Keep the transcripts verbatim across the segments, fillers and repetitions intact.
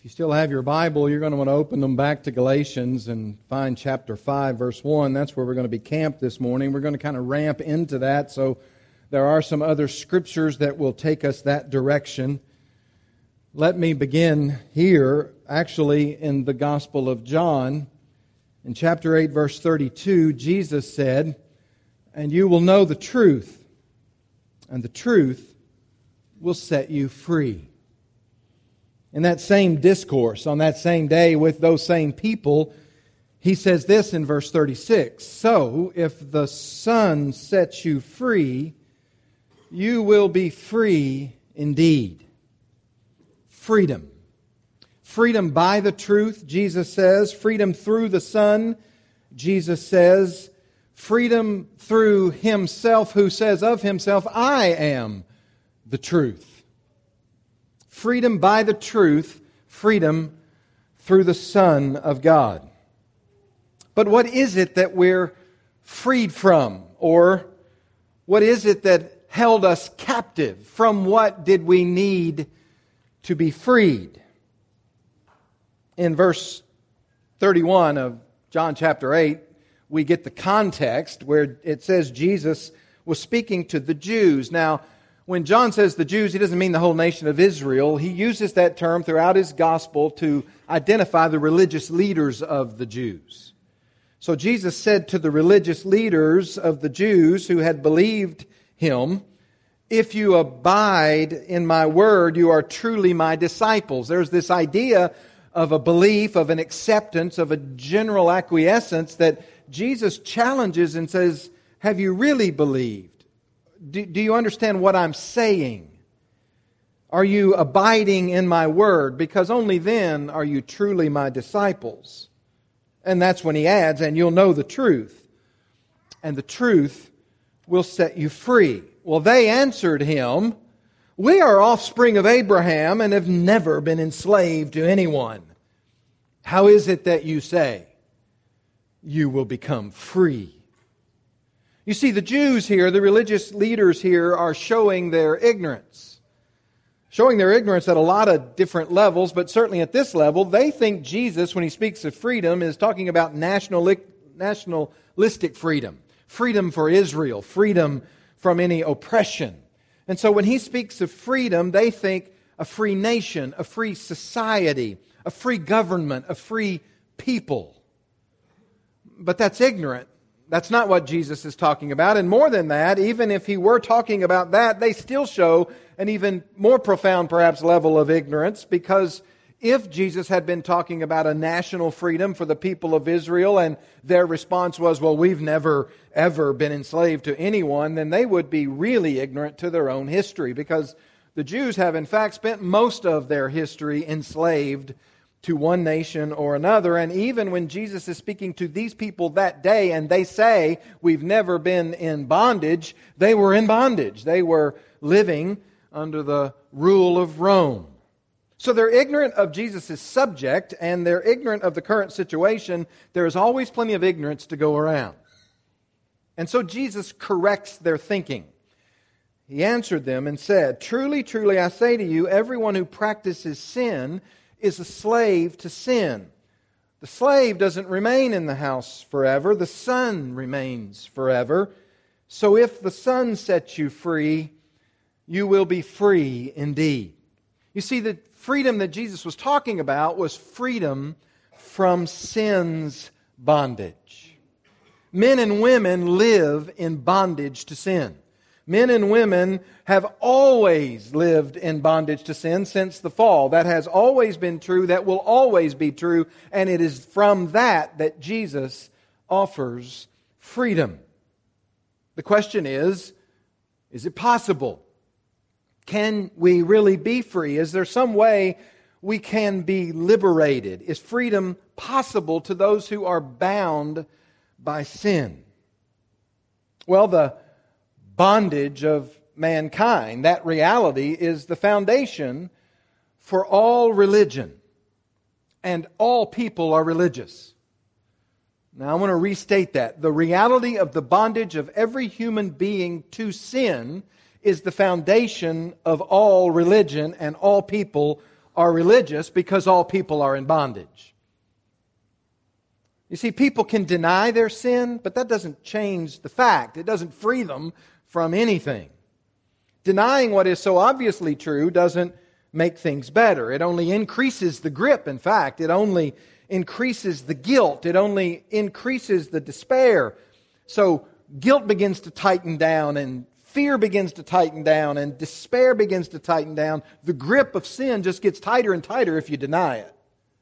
you still have your Bible, you're going to want to open them back to Galatians and find chapter five, verse one. That's where we're going to be camped this morning. We're going to kind of ramp into that, so there are some other scriptures that will take us that direction. Let me begin here, actually, in the Gospel of John. In chapter eight, verse thirty-two, Jesus said, "And you will know the truth, and the truth will set you free." In that same discourse, on that same day with those same people, he says this in verse thirty-six, "So, if the Son sets you free, you will be free indeed." Freedom. Freedom by the truth, Jesus says. Freedom through the Son, Jesus says. Freedom through Himself, who says of Himself, "I am the truth." Freedom by the truth, freedom through the Son of God. But what is it that we're freed from? Or what is it that held us captive? From what did we need to be freed? In verse thirty-one of John chapter eight, we get the context where it says Jesus was speaking to the Jews. Now, when John says the Jews, he doesn't mean the whole nation of Israel. He uses that term throughout his gospel to identify the religious leaders of the Jews. So Jesus said to the religious leaders of the Jews who had believed Him, "If you abide in my word, you are truly my disciples." There's this idea of a belief, of an acceptance, of a general acquiescence that Jesus challenges and says, have you really believed? Do, do you understand what I'm saying? Are you abiding in my word? Because only then are you truly my disciples. And that's when he adds, and you'll know the truth. And the truth will set you free. Well, they answered him, "We are offspring of Abraham and have never been enslaved to anyone. How is it that you say you will become free?" You see, the Jews here, the religious leaders here, are showing their ignorance. Showing their ignorance at a lot of different levels, but certainly at this level, they think Jesus, when He speaks of freedom, is talking about nationalistic freedom. Freedom for Israel, freedom from any oppression. And so when He speaks of freedom, they think a free nation, a free society, a free government, a free people. But that's ignorant. That's not what Jesus is talking about. And more than that, even if He were talking about that, they still show an even more profound, perhaps, level of ignorance. Because if Jesus had been talking about a national freedom for the people of Israel and their response was, well, we've never, ever been enslaved to anyone, then they would be really ignorant to their own history. Because the Jews have, in fact, spent most of their history enslaved to one nation or another. And even when Jesus is speaking to these people that day and they say, we've never been in bondage, they were in bondage. They were living under the rule of Rome. So they're ignorant of Jesus' subject and they're ignorant of the current situation. There is always plenty of ignorance to go around. And so Jesus corrects their thinking. He answered them and said, "Truly, truly, I say to you, everyone who practices sin is a slave to sin. The slave doesn't remain in the house forever. The Son remains forever. So if the Son sets you free, you will be free indeed." You see, the freedom that Jesus was talking about was freedom from sin's bondage. Men and women live in bondage to sin. Men and women have always lived in bondage to sin since the fall. That has always been true. That will always be true. And it is from that that Jesus offers freedom. The question is, is it possible? Can we really be free? Is there some way we can be liberated? Is freedom possible to those who are bound by sin? Well, the bondage of mankind, that reality is the foundation for all religion. And all people are religious. Now I want to restate that. The reality of the bondage of every human being to sin is the foundation of all religion, and all people are religious because all people are in bondage. You see, people can deny their sin, but that doesn't change the fact. It doesn't free them from anything. Denying what is so obviously true doesn't make things better. It only increases the grip, in fact. It only increases the guilt. It only increases the despair. So guilt begins to tighten down, and fear begins to tighten down, and despair begins to tighten down. The grip of sin just gets tighter and tighter if you deny it.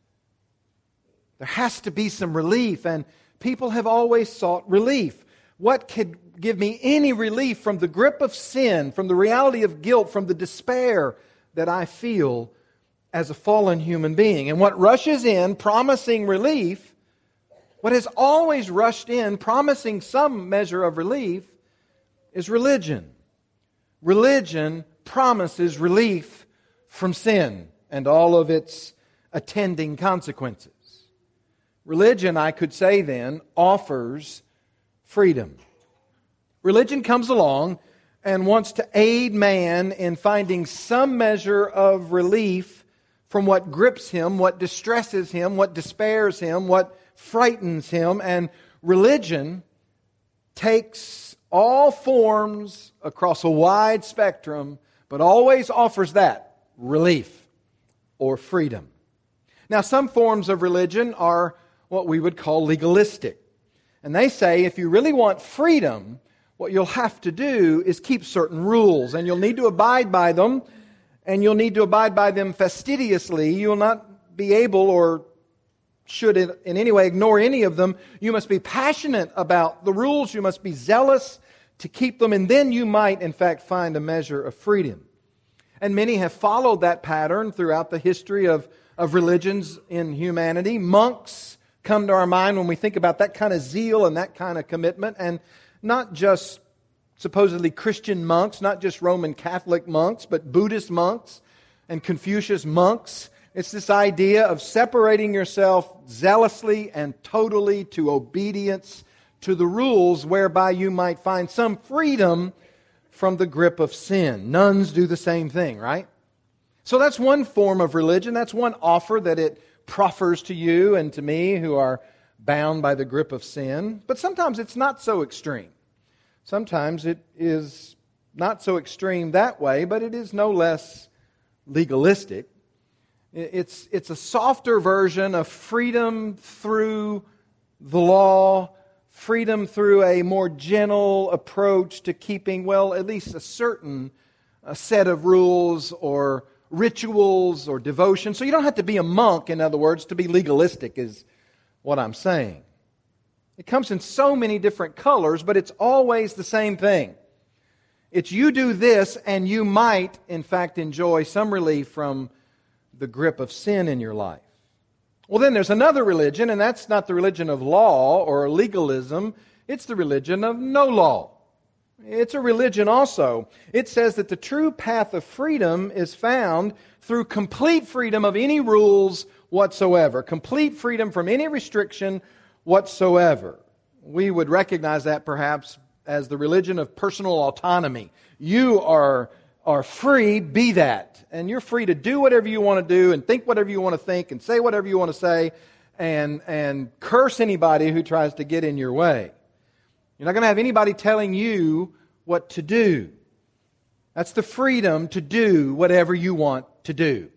There has to be some relief, and people have always sought relief. What could give me any relief from the grip of sin, from the reality of guilt, from the despair that I feel as a fallen human being? And what rushes in promising relief, what has always rushed in promising some measure of relief, is religion. Religion promises relief from sin and all of its attending consequences. Religion, I could say then, offers freedom. Religion comes along and wants to aid man in finding some measure of relief from what grips him, what distresses him, what despairs him, what frightens him. And religion takes all forms across a wide spectrum, but always offers that, relief or freedom. Now, some forms of religion are what we would call legalistic. And they say if you really want freedom, what you'll have to do is keep certain rules, and you'll need to abide by them, and you'll need to abide by them fastidiously. You'll not be able or should in any way ignore any of them. You must be passionate about the rules. You must be zealous to keep them, and then you might, in fact, find a measure of freedom. And many have followed that pattern throughout the history of, of religions in humanity. Monks come to our mind when we think about that kind of zeal and that kind of commitment, and not just supposedly Christian monks, not just Roman Catholic monks, but Buddhist monks and Confucius monks. It's this idea of separating yourself zealously and totally to obedience to the rules whereby you might find some freedom from the grip of sin. Nuns do the same thing, right? So that's one form of religion. That's one offer that it proffers to you and to me who are bound by the grip of sin. But sometimes it's not so extreme. Sometimes it is not so extreme that way, but it is no less legalistic. It's, it's a softer version of freedom through the law, freedom through a more gentle approach to keeping, well, at least a certain a set of rules or rituals or devotion. So you don't have to be a monk, in other words, to be legalistic is what I'm saying. It comes in so many different colors, but it's always the same thing. It's you do this and you might, in fact, enjoy some relief from the grip of sin in your life. Well, then there's another religion, and that's not the religion of law or legalism. It's the religion of no law. It's a religion also. It says that the true path of freedom is found through complete freedom of any rules whatsoever. Complete freedom from any restriction whatsoever. We would recognize that perhaps as the religion of personal autonomy. You are, are free, be that. And you're free to do whatever you want to do and think whatever you want to think and say whatever you want to say and, and curse anybody who tries to get in your way. You're not going to have anybody telling you what to do. That's the freedom to do whatever you want to do.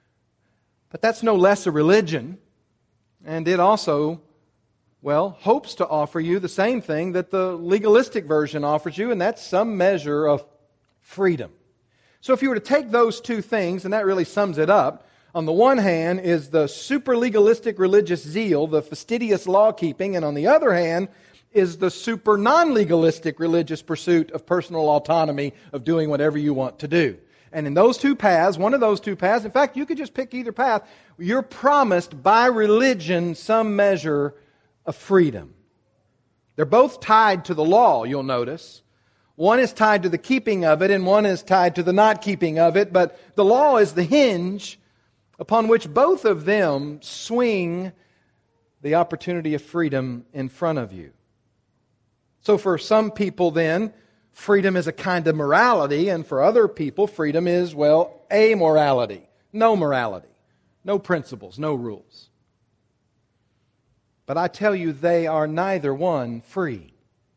But that's no less a religion. And it also, well, hopes to offer you the same thing that the legalistic version offers you, and that's some measure of freedom. So if you were to take those two things, and that really sums it up, on the one hand is the super legalistic religious zeal, the fastidious law-keeping, and on the other hand is the super non-legalistic religious pursuit of personal autonomy, of doing whatever you want to do. And in those two paths, one of those two paths, in fact, you could just pick either path, you're promised by religion some measure of freedom. They're both tied to the law, you'll notice. One is tied to the keeping of it, and one is tied to the not keeping of it, but the law is the hinge upon which both of them swing the opportunity of freedom in front of you. So for some people then, freedom is a kind of morality, and for other people, freedom is, well, amorality. no morality, no principles, no rules. But I tell you, they are neither one free.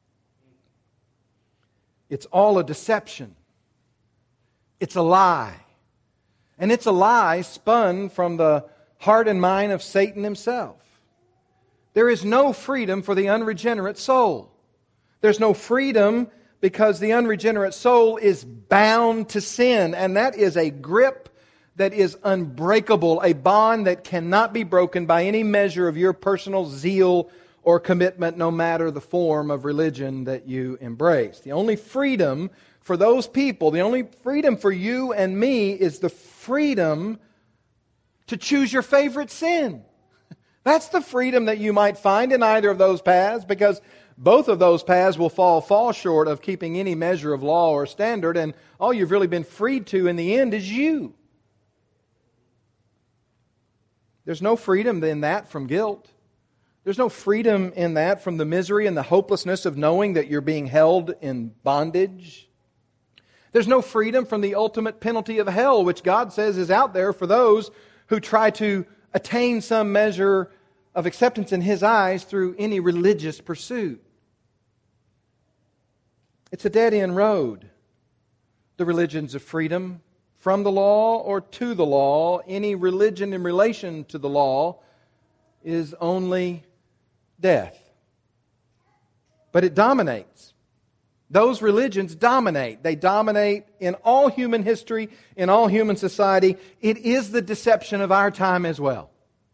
It's all a deception. It's a lie. And it's a lie spun from the heart and mind of Satan himself. There is no freedom for the unregenerate soul. There's no freedom because the unregenerate soul is bound to sin. And that is a grip that is unbreakable, a bond that cannot be broken by any measure of your personal zeal or commitment, no matter the form of religion that you embrace. The only freedom for those people, the only freedom for you and me is the freedom to choose your favorite sin. That's the freedom that you might find in either of those paths, because both of those paths will fall, fall short of keeping any measure of law or standard, and all you've really been freed to in the end is you. There's no freedom in that from guilt. There's no freedom in that from the misery and the hopelessness of knowing that you're being held in bondage. There's no freedom from the ultimate penalty of hell, which God says is out there for those who try to attain some measure of acceptance in His eyes through any religious pursuit. It's a dead-end road, the religions of freedom from the law or to the law. Any religion in relation to the law is only death. But it dominates. Those religions dominate. They dominate in all human history, in all human society. It is the deception of our time as well.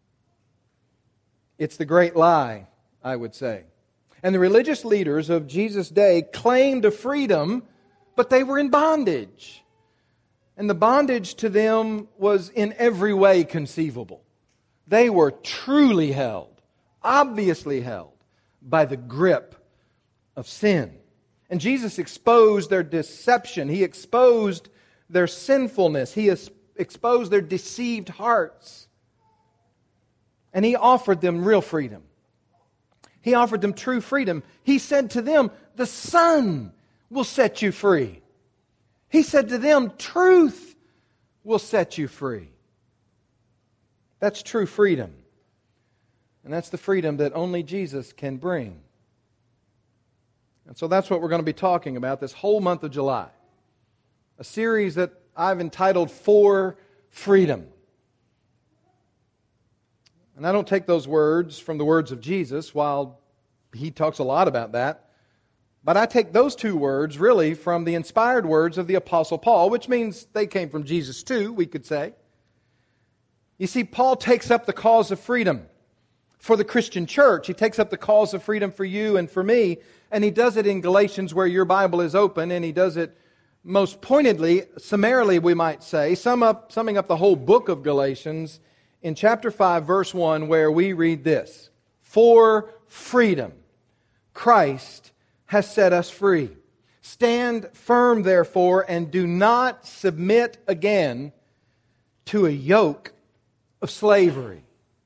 It's the great lie, I would say. And the religious leaders of Jesus' day claimed a freedom, but they were in bondage. And the bondage to them was in every way conceivable. They were truly held, obviously held, by the grip of sin. And Jesus exposed their deception. He exposed their sinfulness. He exposed their deceived hearts. And He offered them real freedom. He offered them true freedom. He said to them, the Son will set you free. He said to them, truth will set you free. That's true freedom. And that's the freedom that only Jesus can bring. And so that's what we're going to be talking about this whole month of July. A series that I've entitled For Freedom. And I don't take those words from the words of Jesus, while He talks a lot about that. But I take those two words really from the inspired words of the Apostle Paul, which means they came from Jesus too, we could say. You see, Paul takes up the cause of freedom for the Christian church. He takes up the cause of freedom for you and for me, and he does it in Galatians, where your Bible is open, and he does it most pointedly, summarily we might say, sum up, summing up the whole book of Galatians in chapter five, verse one, where we read this: For freedom, Christ has set us free. Stand firm, therefore, and do not submit again to a yoke of slavery.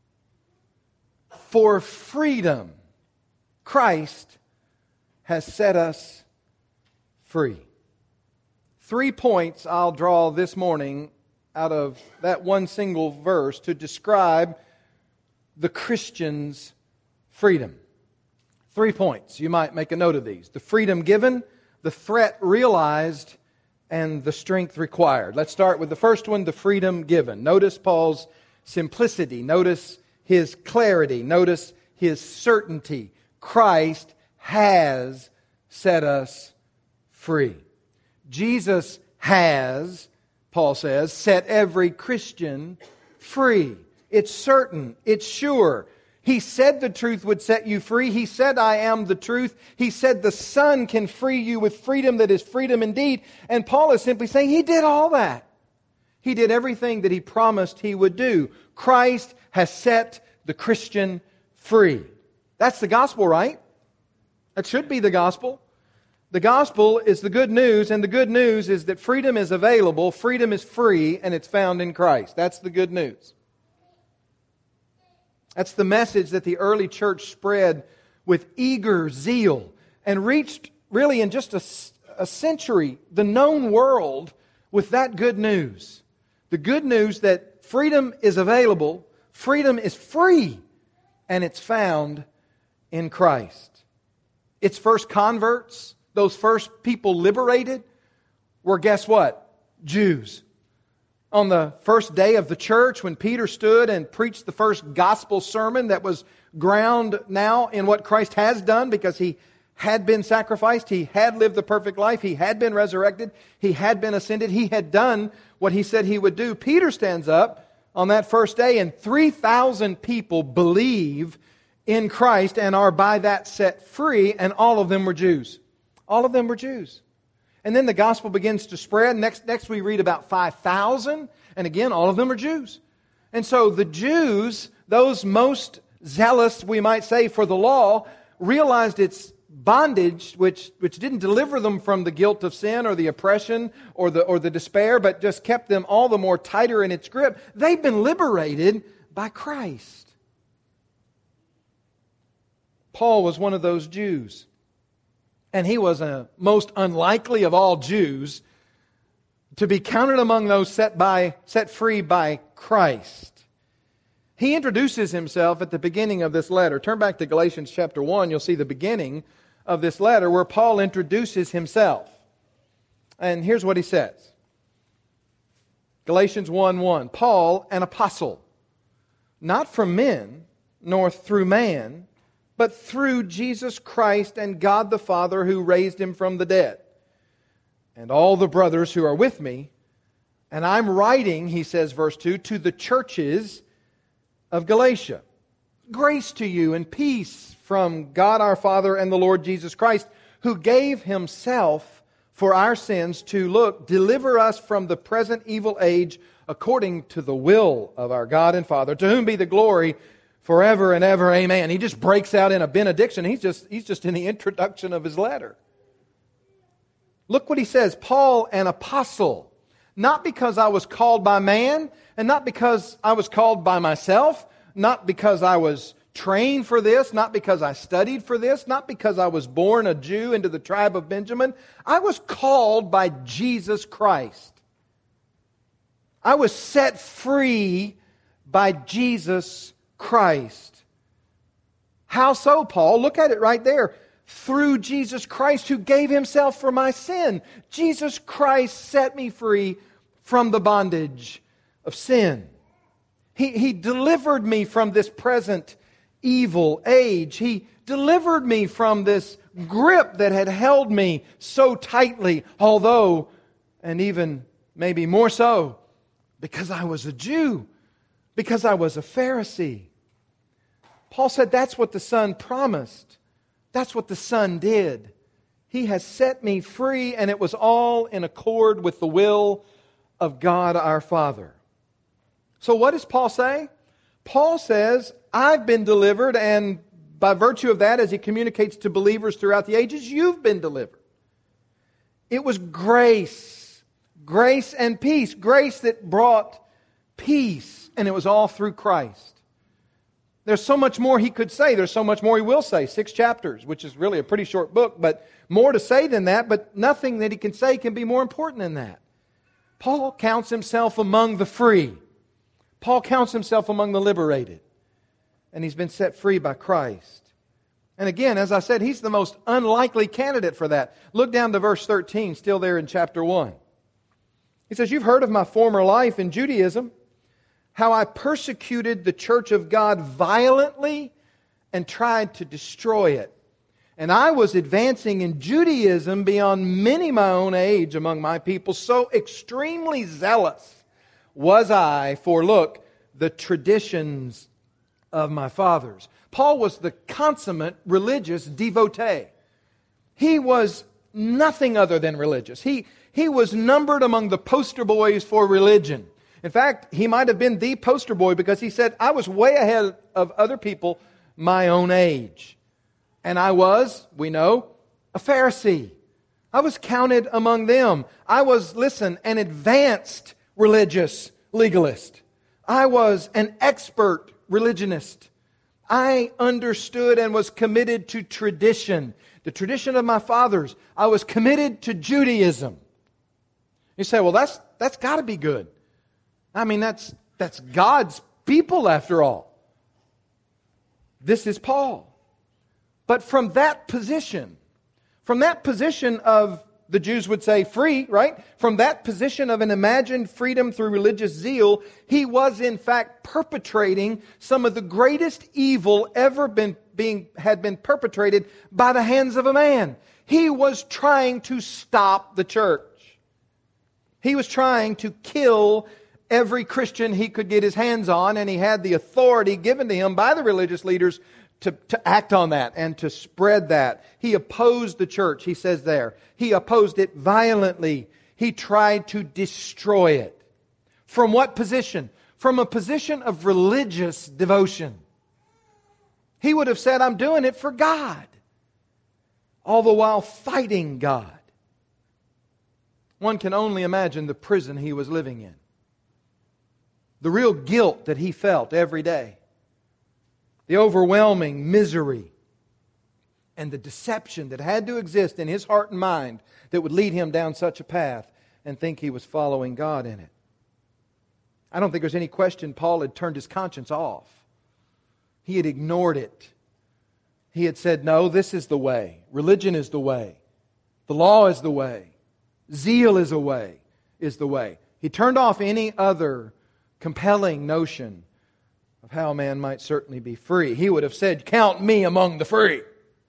For freedom, Christ has set us free. Three points I'll draw this morning out of that one single verse to describe the Christian's freedom. Three points. You might make a note of these: the freedom given, the threat realized, and the strength required. Let's start with the first one, the freedom given. Notice Paul's simplicity. Notice his clarity. Notice his certainty. Christ has set us free. Jesus has, Paul says, set every Christian free. It's certain. It's sure. He said the truth would set you free. He said, I am the truth. He said the Son can free you with freedom that is freedom indeed. And Paul is simply saying He did all that. He did everything that He promised He would do. Christ has set the Christian free. That's the gospel, right? That should be the gospel. The gospel is the good news, and the good news is that freedom is available, freedom is free, and it's found in Christ. That's the good news. That's the message that the early church spread with eager zeal and reached, really in just a, a century, the known world with that good news. The good news that freedom is available, freedom is free, and it's found in Christ. Its first converts, those first people liberated, were, guess what? Jews. On the first day of the church, when Peter stood and preached the first gospel sermon that was ground now in what Christ has done, because He had been sacrificed, He had lived the perfect life, He had been resurrected, He had been ascended, He had done what He said He would do. Peter stands up on that first day, and three thousand people believe in Christ and are by that set free, and all of them were Jews. All of them were Jews. And then the gospel begins to spread. Next, next we read about five thousand, and again, all of them are Jews. And so the Jews, those most zealous, we might say, for the law, realized its bondage, which, which didn't deliver them from the guilt of sin or the oppression or the, or the despair, but just kept them all the more tighter in its grip. They've been liberated by Christ. Paul was one of those Jews. And he was a most unlikely of all Jews to be counted among those set by set free by Christ. He introduces himself at the beginning of this letter. Turn back to Galatians chapter one. You'll see the beginning of this letter where Paul introduces himself. And here's what he says. Galatians one one. Paul, an apostle, not from men, nor through man, but through Jesus Christ and God the Father who raised Him from the dead. And all the brothers who are with me, and I'm writing, he says, verse two, to the churches of Galatia. Grace to you and peace from God our Father and the Lord Jesus Christ, who gave Himself for our sins to, look, deliver us from the present evil age according to the will of our God and Father, to whom be the glory forever and ever, amen. He just breaks out in a benediction. He's just, he's just in the introduction of his letter. Look what he says, Paul, an apostle, not because I was called by man, and not because I was called by myself, not because I was trained for this, not because I studied for this, not because I was born a Jew into the tribe of Benjamin. I was called by Jesus Christ. I was set free by Jesus Christ. Christ. How so, Paul? Look at it right there. Through Jesus Christ who gave Himself for my sin. Jesus Christ set me free from the bondage of sin. He, he delivered me from this present evil age. He delivered me from this grip that had held me so tightly, although, and even maybe more so, because I was a Jew, because I was a Pharisee. Paul said that's what the Son promised. That's what the Son did. He has set me free, and it was all in accord with the will of God our Father. So what does Paul say? Paul says, I've been delivered, and by virtue of that, as he communicates to believers throughout the ages, you've been delivered. It was grace. Grace and peace. Grace that brought peace, and it was all through Christ. There's so much more he could say. There's so much more he will say. Six chapters, which is really a pretty short book, but more to say than that, but nothing that he can say can be more important than that. Paul counts himself among the free. Paul counts himself among the liberated. And he's been set free by Christ. And again, as I said, he's the most unlikely candidate for that. Look down to verse thirteen, still there in chapter one. He says, you've heard of my former life in Judaism, how I persecuted the church of God violently and tried to destroy it. And I was advancing in Judaism beyond many my own age among my people. So extremely zealous was I for, look, the traditions of my fathers. Paul was the consummate religious devotee. He was nothing other than religious. He, he was numbered among the poster boys for religion. In fact, he might have been the poster boy because he said, I was way ahead of other people my own age. And I was, we know, a Pharisee. I was counted among them. I was, listen, an advanced religious legalist. I was an expert religionist. I understood and was committed to tradition, the tradition of my fathers. I was committed to Judaism. You say, well, that's that's got to be good. I mean, that's, that's God's people after all. This is Paul. But from that position, from that position of, the Jews would say free, right? From that position of an imagined freedom through religious zeal, he was in fact perpetrating some of the greatest evil ever been being had been perpetrated by the hands of a man. He was trying to stop the church. He was trying to kill every Christian he could get his hands on, and he had the authority given to him by the religious leaders To, to act on that and to spread that. He opposed the church, he says there. He opposed it violently. He tried to destroy it. From what position? From a position of religious devotion. He would have said, I'm doing it for God, all the while fighting God. One can only imagine the prison he was living in. The real guilt that he felt every day. The overwhelming misery and the deception that had to exist in his heart and mind that would lead him down such a path and think he was following God in it. I don't think there's any question Paul had turned his conscience off. He had ignored it. He had said, no, this is the way. Religion is the way. The law is the way. Zeal is a way, is the way. He turned off any other compelling notion of how a man might certainly be free. He would have said, count me among the free,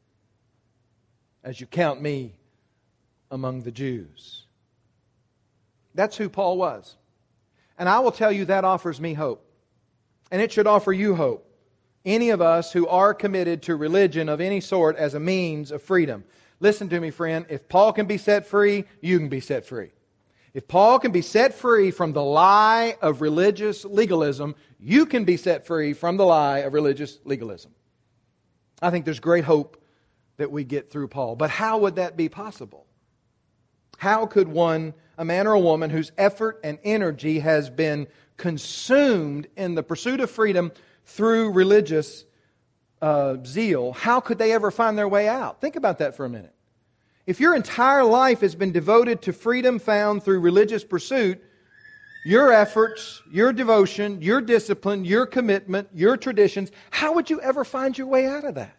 as you count me among the Jews. That's who Paul was. And I will tell you that offers me hope. And it should offer you hope. Any of us who are committed to religion of any sort as a means of freedom. Listen to me, friend. If Paul can be set free, you can be set free. If Paul can be set free from the lie of religious legalism, you can be set free from the lie of religious legalism. I think there's great hope that we get through Paul. But how would that be possible? How could one, a man or a woman whose effort and energy has been consumed in the pursuit of freedom through religious uh, zeal, how could they ever find their way out? Think about that for a minute. If your entire life has been devoted to freedom found through religious pursuit, your efforts, your devotion, your discipline, your commitment, your traditions, how would you ever find your way out of that?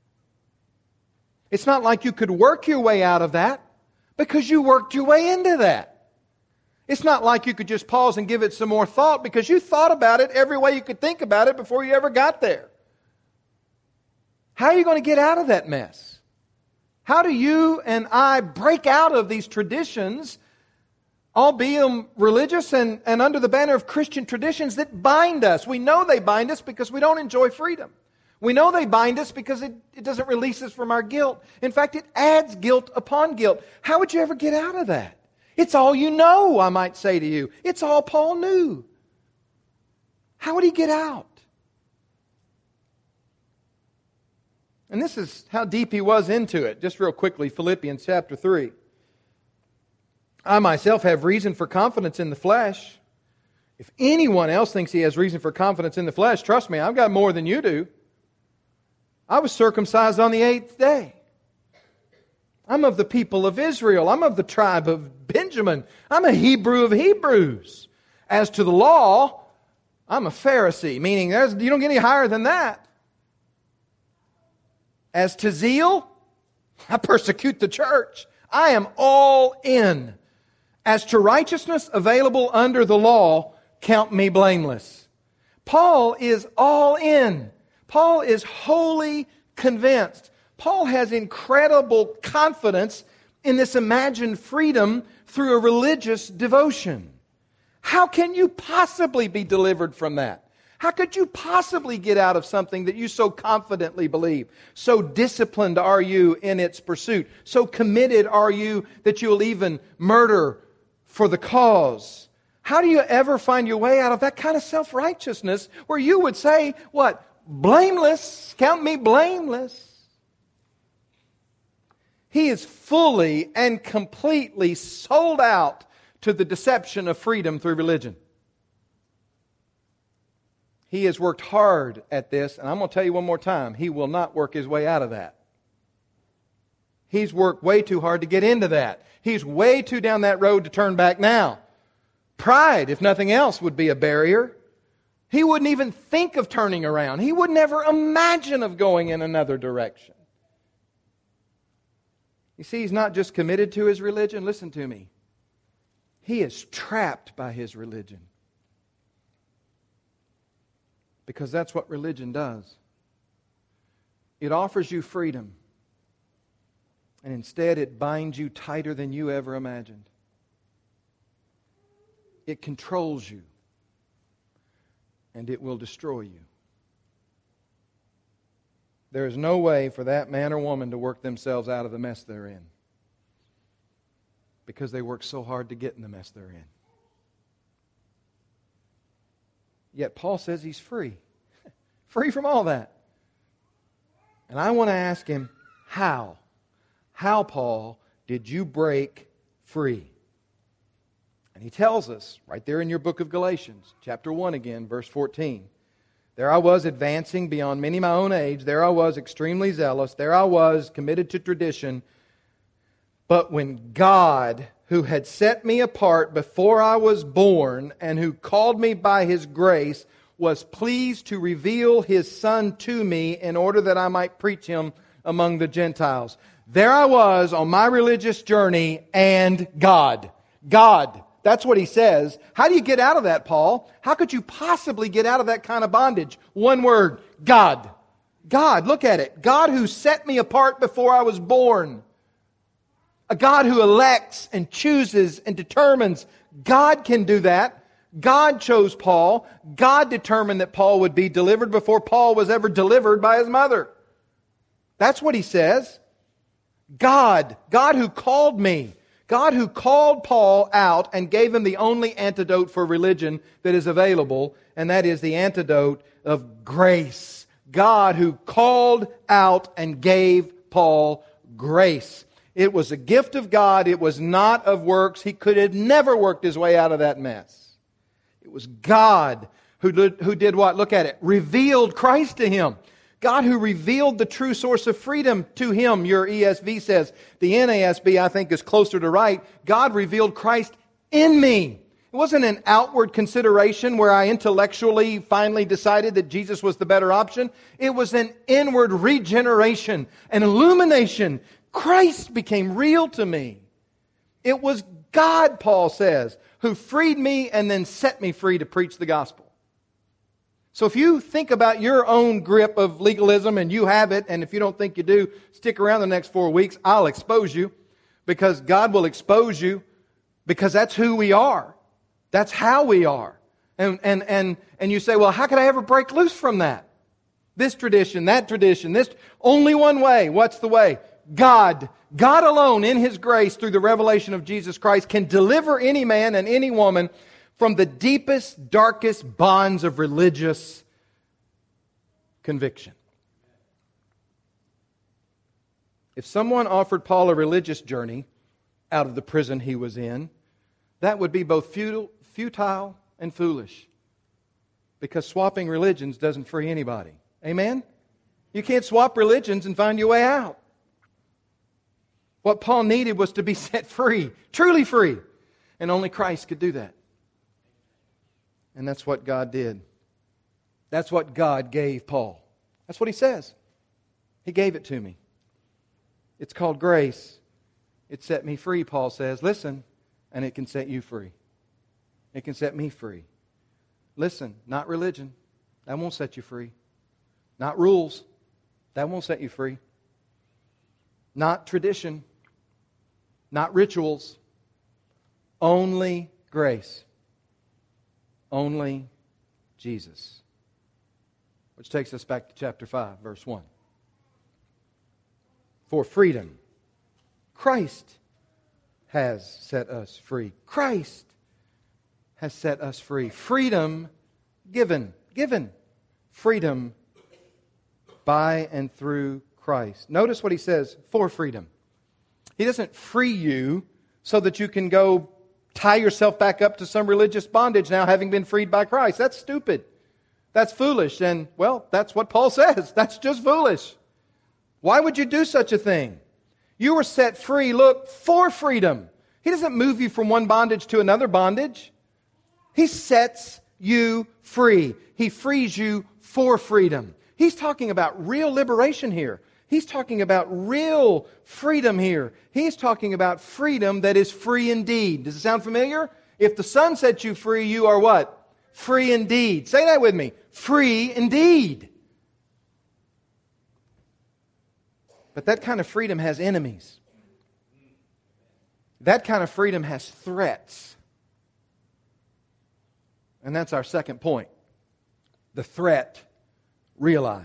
It's not like you could work your way out of that because you worked your way into that. It's not like you could just pause and give it some more thought because you thought about it every way you could think about it before you ever got there. How are you going to get out of that mess? How do you and I break out of these traditions, albeit religious and, and under the banner of Christian traditions that bind us? We know they bind us because we don't enjoy freedom. We know they bind us because it, it doesn't release us from our guilt. In fact, it adds guilt upon guilt. How would you ever get out of that? It's all you know, I might say to you. It's all Paul knew. How would he get out? And this is how deep he was into it. Just real quickly, Philippians chapter three. I myself have reason for confidence in the flesh. If anyone else thinks he has reason for confidence in the flesh, trust me, I've got more than you do. I was circumcised on the eighth day. I'm of the people of Israel. I'm of the tribe of Benjamin. I'm a Hebrew of Hebrews. As to the law, I'm a Pharisee, meaning there's, you don't get any higher than that. As to zeal, I persecute the church. I am all in. As to righteousness available under the law, count me blameless. Paul is all in. Paul is wholly convinced. Paul has incredible confidence in this imagined freedom through a religious devotion. How can you possibly be delivered from that? How could you possibly get out of something that you so confidently believe? So disciplined are you in its pursuit. So committed are you that you'll even murder for the cause. How do you ever find your way out of that kind of self-righteousness where you would say, what? Blameless. Count me blameless. He is fully and completely sold out to the deception of freedom through religion. He has worked hard at this, and I'm going to tell you one more time, he will not work his way out of that. He's worked way too hard to get into that. He's way too down that road to turn back now. Pride, if nothing else, would be a barrier. He wouldn't even think of turning around. He would never imagine of going in another direction. You see, he's not just committed to his religion. Listen to me. He is trapped by his religion. Because that's what religion does. It offers you freedom. And instead it binds you tighter than you ever imagined. It controls you. And it will destroy you. There is no way for that man or woman to work themselves out of the mess they're in. Because they work so hard to get in the mess they're in. Yet Paul says he's free. Free from all that. And I want to ask him, how? How, Paul, did you break free? And he tells us, right there in your book of Galatians, chapter one again, verse fourteen. There I was advancing beyond many my own age. There I was extremely zealous. There I was committed to tradition. But when God, who had set me apart before I was born and who called me by His grace, was pleased to reveal His Son to me in order that I might preach Him among the Gentiles. There I was on my religious journey and God. God. That's what he says. How do you get out of that, Paul? How could you possibly get out of that kind of bondage? One word. God. God. Look at it. God who set me apart before I was born. A God who elects and chooses and determines. God can do that. God chose Paul. God determined that Paul would be delivered before Paul was ever delivered by his mother. That's what he says. God. God who called me. God who called Paul out and gave him the only antidote for religion that is available, and that is the antidote of grace. God who called out and gave Paul grace. It was a gift of God. It was not of works. He could have never worked his way out of that mess. It was God who did, who did what? Look at it. Revealed Christ to him. God who revealed the true source of freedom to him, your E S V says. The N A S B, I think, is closer to right. God revealed Christ in me. It wasn't an outward consideration where I intellectually finally decided that Jesus was the better option. It was an inward regeneration, an illumination. Christ became real to me. It was God, Paul says, who freed me and then set me free to preach the gospel. So if you think about your own grip of legalism, and you have it, and if you don't think you do, stick around the next four weeks. I'll expose you, because God will expose you, because that's who we are. That's how we are. And, and, and, and you say, well, how could I ever break loose from that? This tradition, that tradition, this, only one way. What's the way? God. God alone, in His grace, through the revelation of Jesus Christ, can deliver any man and any woman from the deepest, darkest bonds of religious conviction. If someone offered Paul a religious journey out of the prison he was in, that would be both futile, futile and foolish. Because swapping religions doesn't free anybody. Amen? You can't swap religions and find your way out. What Paul needed was to be set free, truly free. And only Christ could do that. And that's what God did. That's what God gave Paul. That's what he says. He gave it to me. It's called grace. It set me free, Paul says. Listen, and it can set you free. It can set me free. Listen, not religion. That won't set you free. Not rules. That won't set you free. Not tradition. Not rituals. Only grace. Only Jesus. Which takes us back to chapter five, verse one. For freedom, Christ has set us free. Christ has set us free. Freedom given. Given. Freedom by and through Christ. Notice what he says, for freedom. He doesn't free you so that you can go tie yourself back up to some religious bondage now, having been freed by Christ. That's stupid. That's foolish. And, well, that's what Paul says. That's just foolish. Why would you do such a thing? You were set free, look, for freedom. He doesn't move you from one bondage to another bondage. He sets you free. He frees you for freedom. He's talking about real liberation here. He's talking about real freedom here. He's talking about freedom that is free indeed. Does it sound familiar? If the Son sets you free, you are what? Free indeed. Say that with me. Free indeed. But that kind of freedom has enemies. That kind of freedom has threats. And that's our second point. The threat realized.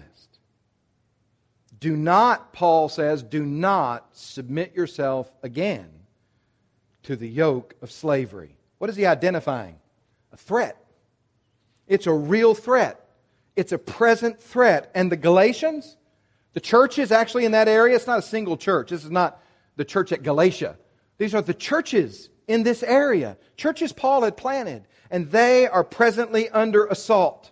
Do not, Paul says, do not submit yourself again to the yoke of slavery. What is he identifying? A threat. It's a real threat. It's a present threat. And the Galatians, the churches actually in that area, it's not a single church. This is not the church at Galatia. These are the churches in this area. Churches Paul had planted. And they are presently under assault.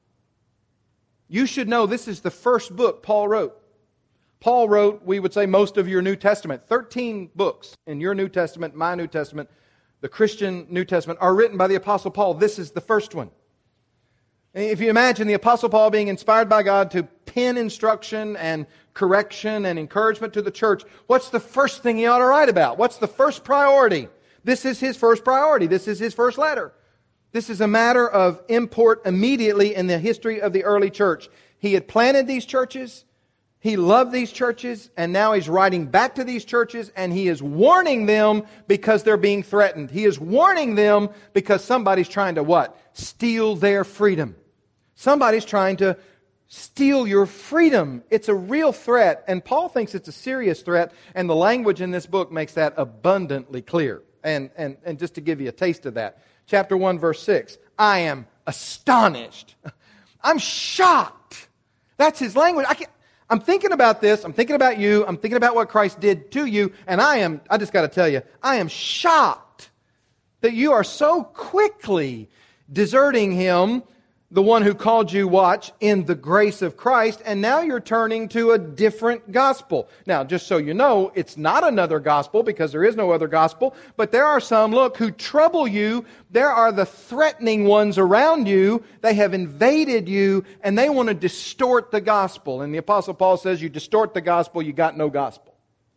You should know this is the first book Paul wrote. Paul wrote, we would say, most of your New Testament. Thirteen books in your New Testament, my New Testament, the Christian New Testament, are written by the Apostle Paul. This is the first one. And if you imagine the Apostle Paul being inspired by God to pen instruction and correction and encouragement to the church, what's the first thing he ought to write about? What's the first priority? This is his first priority. This is his first letter. This is a matter of import immediately in the history of the early church. He had planted these churches. He loved these churches, and now he's writing back to these churches, and he is warning them because they're being threatened. He is warning them because somebody's trying to what? Steal their freedom. Somebody's trying to steal your freedom. It's a real threat, and Paul thinks it's a serious threat, and the language in this book makes that abundantly clear. And, and, and just to give you a taste of that, chapter one, verse six, I am astonished. I'm shocked. That's his language. I can't... I'm thinking about this, I'm thinking about you, I'm thinking about what Christ did to you, and I am, I just got to tell you, I am shocked that you are so quickly deserting Him, the one who called you, watch, in the grace of Christ, and now you're turning to a different gospel. Now, just so you know, it's not another gospel because there is no other gospel, but there are some, look, who trouble you. There are the threatening ones around you. They have invaded you, and they want to distort the gospel. And the Apostle Paul says, you distort the gospel, you got no gospel.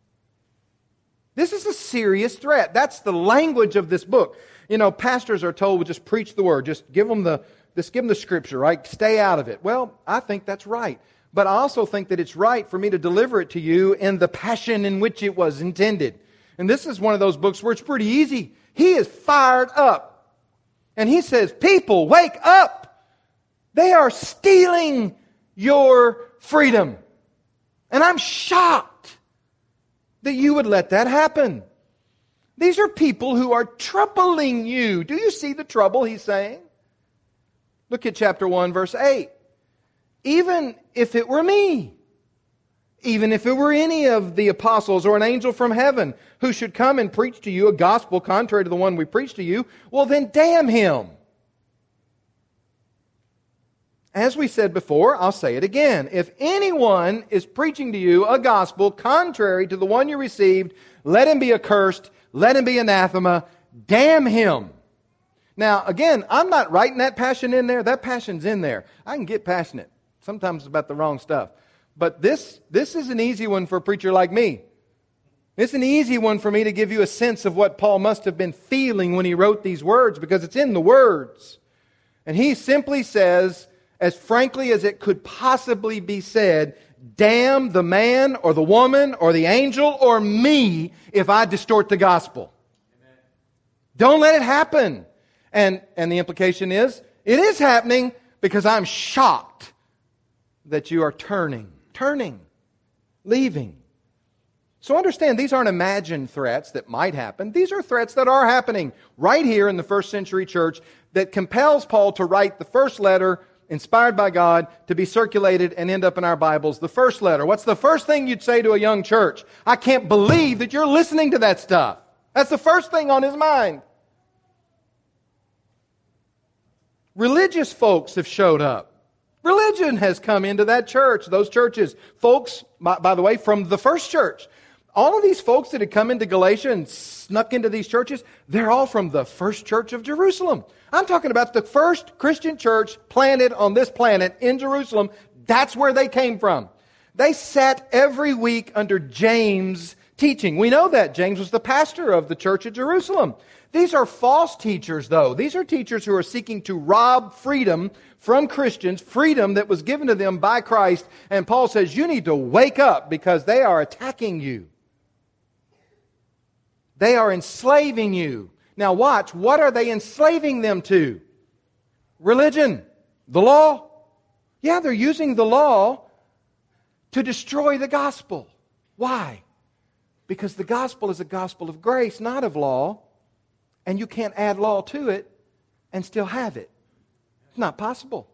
This is a serious threat. That's the language of this book. You know, pastors are told, well, just preach the word. Just give them the Just give them the Scripture, right? Stay out of it. Well, I think that's right. But I also think that it's right for me to deliver it to you in the passion in which it was intended. And this is one of those books where it's pretty easy. He is fired up. And he says, people, wake up. They are stealing your freedom. And I'm shocked that you would let that happen. These are people who are troubling you. Do you see the trouble he's saying? Look at chapter one, verse eight. Even if it were me, even if it were any of the apostles or an angel from heaven who should come and preach to you a gospel contrary to the one we preach to you, well then damn him. As we said before, I'll say it again. If anyone is preaching to you a gospel contrary to the one you received, let him be accursed, let him be anathema, damn him. Now, again, I'm not writing that passion in there. That passion's in there. I can get passionate. Sometimes about the wrong stuff. But this, this is an easy one for a preacher like me. It's an easy one for me to give you a sense of what Paul must have been feeling when he wrote these words, because it's in the words. And he simply says, as frankly as it could possibly be said, damn the man or the woman or the angel or me if I distort the gospel. Amen. Don't let it happen. And, and the implication is, it is happening because I'm shocked that you are turning, turning, leaving. So understand, these aren't imagined threats that might happen. These are threats that are happening right here in the first century church that compels Paul to write the first letter inspired by God to be circulated and end up in our Bibles. The first letter. What's the first thing you'd say to a young church? I can't believe that you're listening to that stuff. That's the first thing on his mind. Religious folks have showed up. Religion has come into that church, those churches. Folks, by, by the way, from the first church. All of these folks that had come into Galatia and snuck into these churches, they're all from the first church of Jerusalem. I'm talking about the first Christian church planted on this planet in Jerusalem. That's where they came from. They sat every week under James' teaching. We know that. James was the pastor of the church at Jerusalem. These are false teachers, though. These are teachers who are seeking to rob freedom from Christians, freedom that was given to them by Christ. And Paul says, you need to wake up because they are attacking you. They are enslaving you. Now watch, what are they enslaving them to? Religion. The law. Yeah, they're using the law to destroy the gospel. Why? Because the gospel is a gospel of grace, not of law. And you can't add law to it and still have it. It's not possible.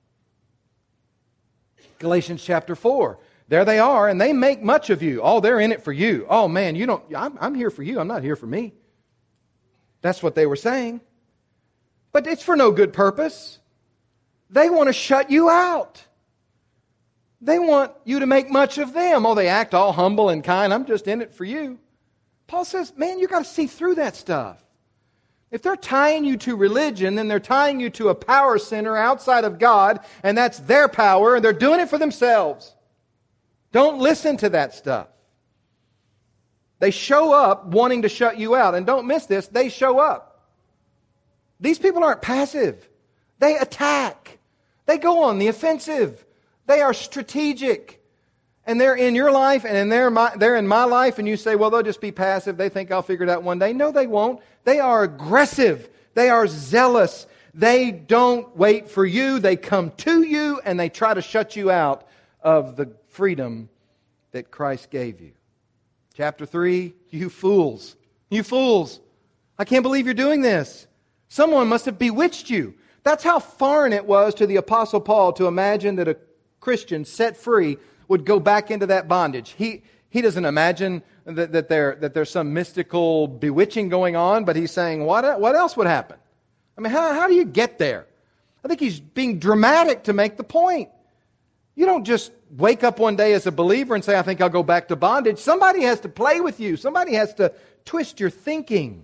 Galatians chapter four. There they are, and they make much of you. Oh, they're in it for you. Oh, man, you don't. I'm, I'm here for you. I'm not here for me. That's what they were saying. But it's for no good purpose. They want to shut you out. They want you to make much of them. Oh, they act all humble and kind. I'm just in it for you. Paul says, man, you've got to see through that stuff. If they're tying you to religion, then they're tying you to a power center outside of God, and that's their power, and they're doing it for themselves. Don't listen to that stuff. They show up wanting to shut you out. And don't miss this, they show up. These people aren't passive. They attack. They go on the offensive. They are strategic. And they're in your life and in their, my, they're in my life, and you say, well, they'll just be passive. They think I'll figure it out one day. No, they won't. They are aggressive. They are zealous. They don't wait for you. They come to you and they try to shut you out of the freedom that Christ gave you. Chapter three, you fools. You fools. I can't believe you're doing this. Someone must have bewitched you. That's how foreign it was to the Apostle Paul to imagine that a Christian set free would go back into that bondage. He he doesn't imagine that, that, there, that there's some mystical bewitching going on, but he's saying, what, what else would happen? I mean, how, how do you get there? I think he's being dramatic to make the point. You don't just wake up one day as a believer and say, I think I'll go back to bondage. Somebody has to play with you. Somebody has to twist your thinking.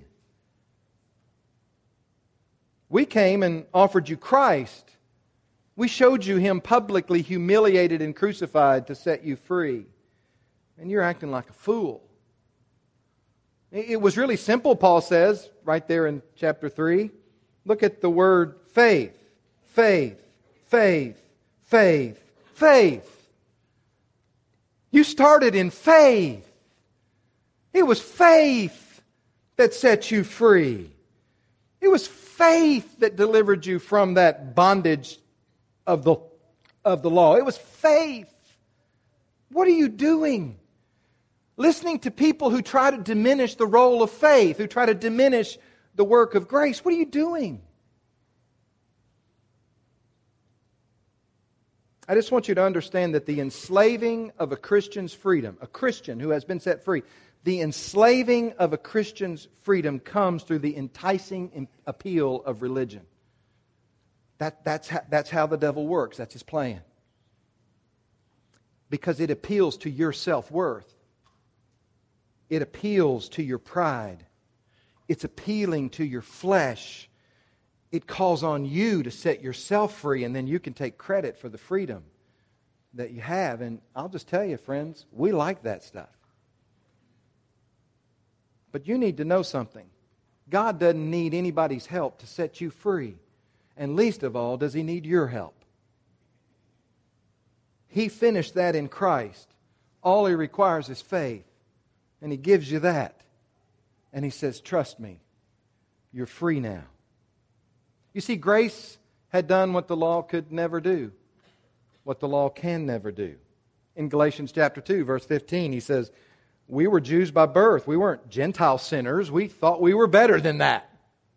We came and offered you Christ. We showed you Him publicly humiliated and crucified to set you free. And you're acting like a fool. It was really simple, Paul says, right there in chapter three. Look at the word faith. Faith. Faith. Faith. Faith. You started in faith. It was faith that set you free. It was faith that delivered you from that bondage of the, of the law. It was faith. What are you doing? Listening to people who try to diminish the role of faith, who try to diminish the work of grace. What are you doing? I just want you to understand that the enslaving of a Christian's freedom, a Christian who has been set free, the enslaving of a Christian's freedom comes through the enticing appeal of religion. That, that's, how, that's how the devil works. That's his plan. Because it appeals to your self-worth. It appeals to your pride. It's appealing to your flesh. It calls on you to set yourself free, and then you can take credit for the freedom that you have. And I'll just tell you, friends, we like that stuff. But you need to know something. God doesn't need anybody's help to set you free. And least of all, does He need your help. He finished that in Christ. All He requires is faith. And He gives you that. And He says, trust me, you're free now. You see, grace had done what the law could never do. What the law can never do. In Galatians chapter two, verse fifteen, he says, we were Jews by birth. We weren't Gentile sinners. We thought we were better than that.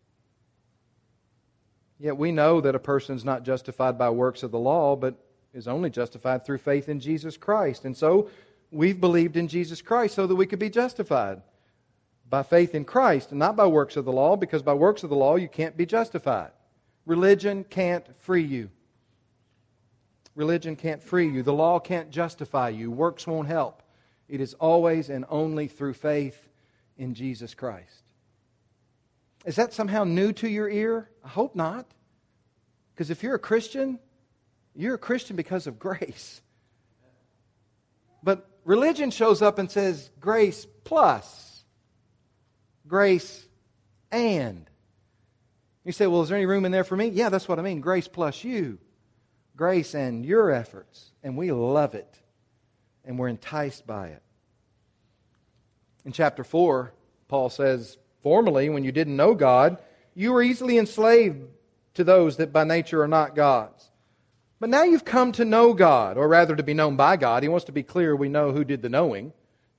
Yet we know that a person's not justified by works of the law, but is only justified through faith in Jesus Christ. And so we've believed in Jesus Christ so that we could be justified by faith in Christ and not by works of the law, because by works of the law you can't be justified. Religion can't free you. Religion can't free you. The law can't justify you. Works won't help. It is always and only through faith in Jesus Christ. Is that somehow new to your ear? I hope not. Because if you're a Christian, you're a Christian because of grace. But religion shows up and says grace plus, grace and. You say, well, is there any room in there for me? Yeah, that's what I mean. Grace plus you. Grace and your efforts. And we love it. And we're enticed by it. In chapter four, Paul says, formerly, when you didn't know God, you were easily enslaved to those that by nature are not God's. But now you've come to know God, or rather to be known by God. He wants to be clear we know who did the knowing.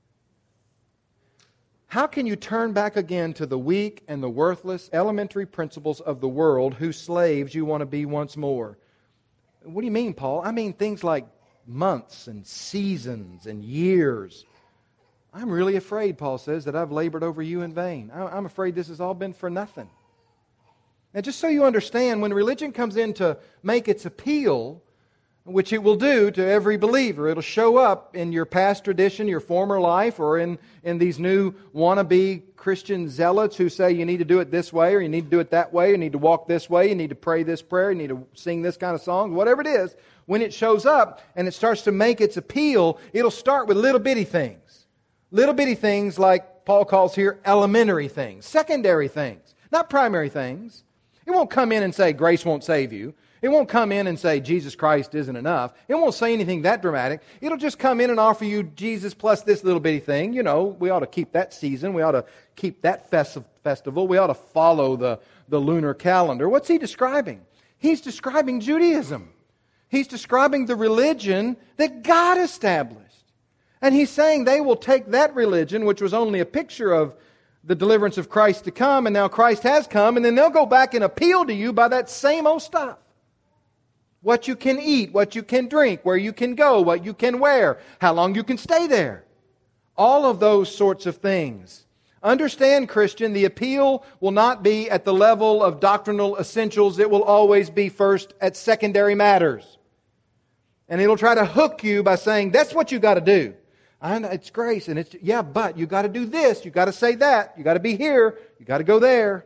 How can you turn back again to the weak and the worthless elementary principles of the world whose slaves you want to be once more? What do you mean, Paul? I mean things like months and seasons and years. I'm really afraid, Paul says, that I've labored over you in vain. I'm afraid this has all been for nothing. Now, just so you understand, when religion comes in to make its appeal, which it will do to every believer, it'll show up in your past tradition, your former life, or in, in these new wannabe Christian zealots who say you need to do it this way, or you need to do it that way, you need to walk this way, you need to pray this prayer, you need to sing this kind of song, whatever it is. When it shows up and it starts to make its appeal, it'll start with little bitty things. Little bitty things like Paul calls here elementary things, secondary things, not primary things. It won't come in and say grace won't save you. It won't come in and say Jesus Christ isn't enough. It won't say anything that dramatic. It'll just come in and offer you Jesus plus this little bitty thing. You know, we ought to keep that season. We ought to keep that festi- festival. We ought to follow the, the lunar calendar. What's he describing? He's describing Judaism. He's describing the religion that God established. And he's saying they will take that religion, which was only a picture of the deliverance of Christ to come, and now Christ has come, and then they'll go back and appeal to you by that same old stuff. What you can eat, what you can drink, where you can go, what you can wear, how long you can stay there. All of those sorts of things. Understand, Christian, the appeal will not be at the level of doctrinal essentials. It will always be first at secondary matters. And it'll try to hook you by saying, that's what you got to do. I know it's grace, and it's, yeah, but you got to do this, you got to say that, you got to be here, you got to go there.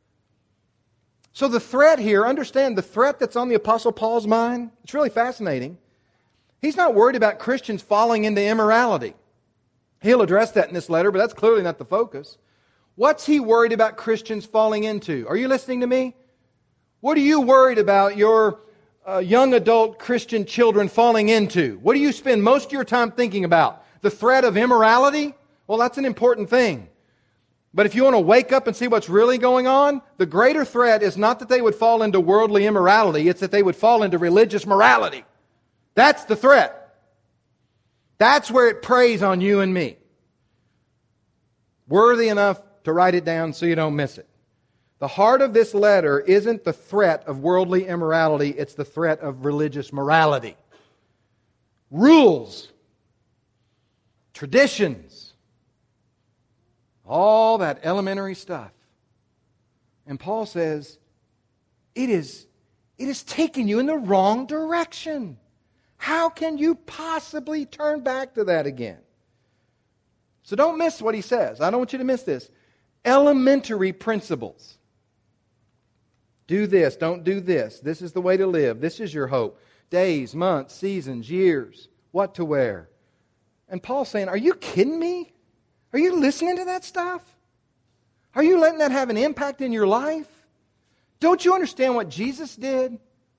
So the threat here, understand the threat that's on the Apostle Paul's mind, it's really fascinating. He's not worried about Christians falling into immorality. He'll address that in this letter, but that's clearly not the focus. What's he worried about Christians falling into? Are you listening to me? What are you worried about your uh, young adult Christian children falling into? What do you spend most of your time thinking about? The threat of immorality? Well, that's an important thing. But if you want to wake up and see what's really going on, the greater threat is not that they would fall into worldly immorality, it's that they would fall into religious morality. That's the threat. That's where it preys on you and me. Worthy enough to write it down so you don't miss it. The heart of this letter isn't the threat of worldly immorality, it's the threat of religious morality. Rules, traditions, all that elementary stuff. And Paul says, it is, it is taking you in the wrong direction. How can you possibly turn back to that again? So don't miss what he says. I don't want you to miss this. Elementary principles. Do this, don't do this. This is the way to live. This is your hope. Days, months, seasons, years. What to wear. And Paul's saying, are you kidding me? Are you listening to that stuff? Are you letting that have an impact in your life? Don't you understand what Jesus did?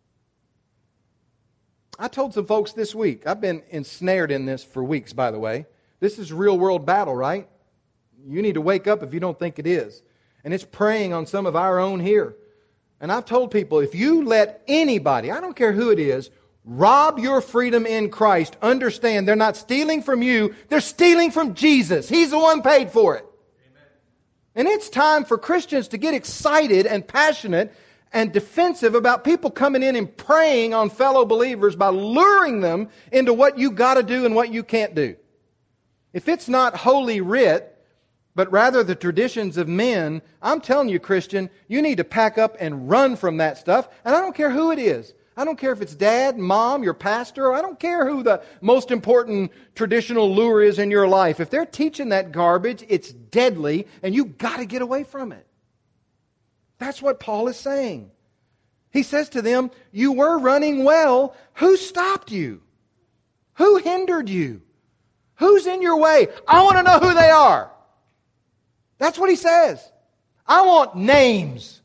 I told some folks this week, I've been ensnared in this for weeks, by the way. This is real world battle, right? You need to wake up if you don't think it is. And it's preying on some of our own here. And I've told people, if you let anybody, I don't care who it is, rob your freedom in Christ, understand they're not stealing from you, they're stealing from Jesus. He's the one paid for it. Amen. And it's time for Christians to get excited and passionate and defensive about people coming in and preying on fellow believers by luring them into what you got to do and what you can't do. If it's not Holy Writ, but rather the traditions of men, I'm telling you, Christian, you need to pack up and run from that stuff. And I don't care who it is. I don't care if it's dad, mom, your pastor. I don't care who the most important traditional lure is in your life. If they're teaching that garbage, it's deadly, and you've got to get away from it. That's what Paul is saying. He says to them, you were running well. Who stopped you? Who hindered you? Who's in your way? I want to know who they are. That's what he says. I want names.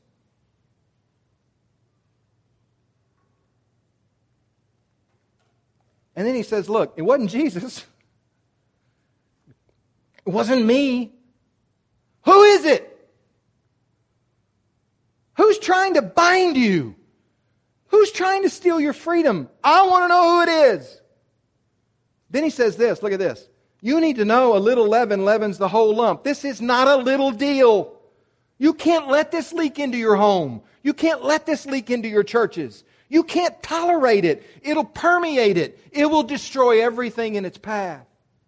And then he says, look, it wasn't Jesus. It wasn't me. Who is it? Who's trying to bind you? Who's trying to steal your freedom? I want to know who it is. Then he says this, look at this. You need to know a little leaven leavens the whole lump. This is not a little deal. You can't let this leak into your home. You can't let this leak into your churches. You can't tolerate it. It'll permeate it. It will destroy everything in its path.